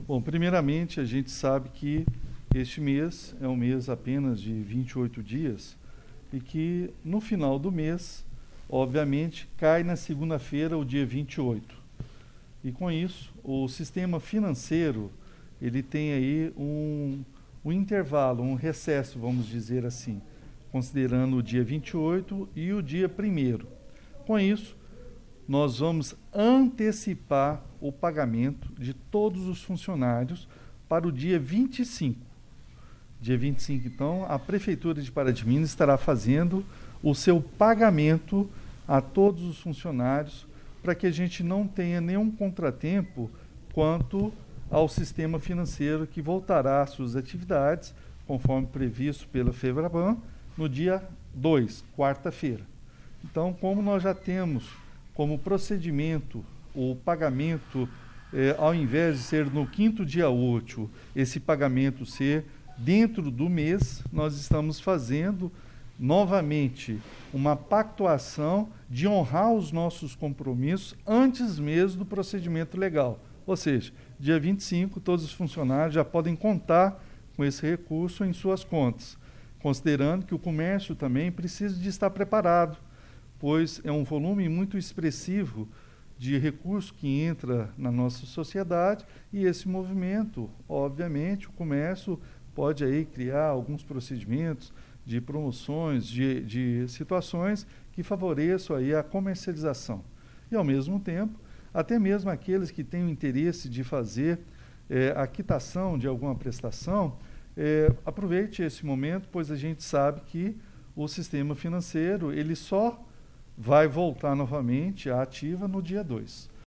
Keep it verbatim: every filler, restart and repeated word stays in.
Bom, primeiramente, a gente sabe que este mês é um mês apenas de vinte e oito dias e que no final do mês, obviamente, cai na segunda-feira, o dia vinte e oito. E com isso, o sistema financeiro, ele tem aí um, um intervalo, um recesso, vamos dizer assim, considerando o dia vinte e oito e o dia primeiro. Com isso, nós vamos antecipar o pagamento de todos os funcionários para o dia vinte e cinco. Dia vinte e cinco, então, a Prefeitura de Pará de Minas estará fazendo o seu pagamento a todos os funcionários para que a gente não tenha nenhum contratempo quanto ao sistema financeiro que voltará às suas atividades, conforme previsto pela FEBRABAN, no dia dois, quarta-feira. Então, como nós já temos como procedimento o pagamento, eh, ao invés de ser no quinto dia útil, esse pagamento ser dentro do mês, nós estamos fazendo novamente uma pactuação de honrar os nossos compromissos antes mesmo do procedimento legal. Ou seja, dia vinte e cinco, todos os funcionários já podem contar com esse recurso em suas contas, considerando que o comércio também precisa de estar preparado, pois é um volume muito expressivo de recurso que entra na nossa sociedade e esse movimento, obviamente, o comércio pode aí criar alguns procedimentos de promoções, de, de situações que favoreçam aí a comercialização. E, ao mesmo tempo, até mesmo aqueles que têm o interesse de fazer eh, a quitação de alguma prestação, eh, aproveite esse momento, pois a gente sabe que o sistema financeiro ele só vai voltar novamente à ativa no dia dois.